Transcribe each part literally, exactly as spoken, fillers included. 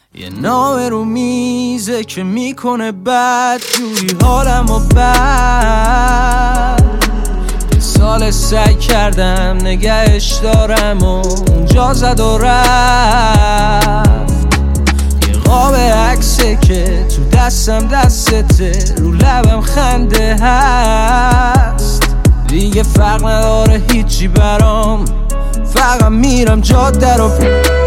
یه نامه رو میزه که میکنه بد جوری حالم و بد. یه سال سعی کردم نگهش دارم و اونجا زد و رفت. یه قاب عکسه که تو دستم دستته، رو لبم خنده هست. دیگه فرق نداره هیچی برام، فقط میرم جاده رو.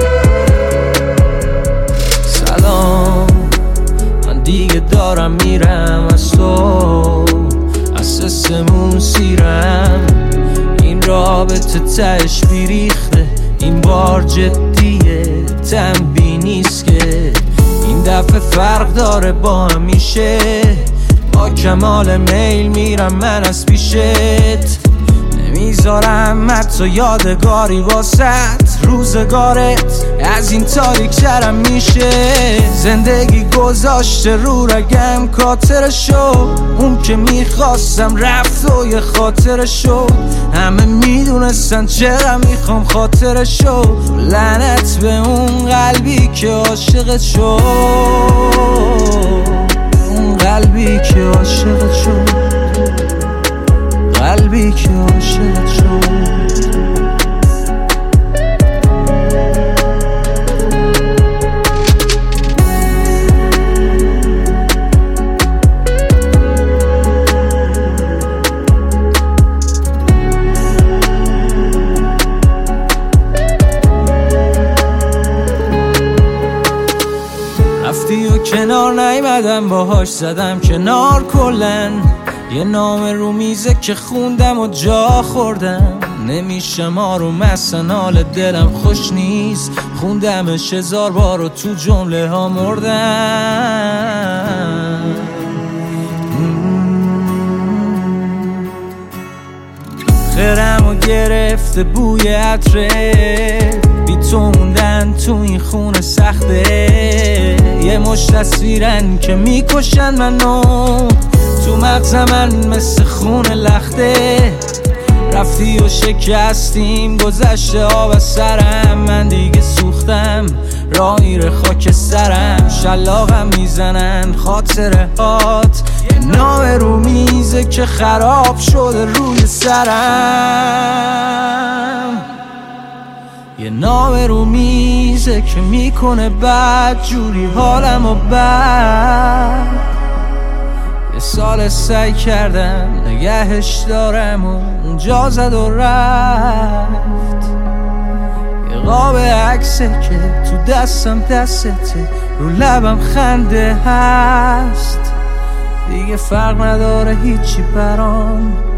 سلام، من دیگه دارم میرم از تو، از سسمون سیرم. این رابطه تهش بیریخته، این بار جدیه، تنبیه نیست که این دفعه فرق داره با همیشه. با کمال میل میرم من از پیشت، نمیذارم حتی یادگاری واسط. روزگارت از این تاریک ترم میشه. زندگی گذاشته رو رگم کاتر شد، اون که میخواستم رفت و یه خاطر شد. همه میدونستن چرا میخوام خاطر شد. لعنت به اون قلبی که عاشقت شد، اون قلبی که عاشقت شد، قلبی که عاشقت شد. رفتی و کنار نیومدم، باهاش زدم کنار کلن. یه نامه رو میزه که خوندم و جا خوردم. نمیشه ما رو مثلا حال دلم خوش نیست. خوندمش هزار بار و تو جمله ها مردم. خیرم و گرفته بوی عطره، بی تو موندن تو این خونه سخته. یه مش تصویرن که میکشن منو، تو مغز من مثل خون لخته. رفتی و شکستیم، گذشته آب از سرم. من دیگه سوختم، راه میره خاک سرم. شلاقم میزنن خاطره هات، یه نامه رو میزه که خراب شده روی سرم. یه نامه رو میزه که میکنه بد جوری حالم و بد. یه سال سعی کردم نگهش دارم و اونجا زد و رفت. یه قاب عکسه که تو دستم دستته، رو لبم خنده هست. دیگه فرق نداره هیچی برام،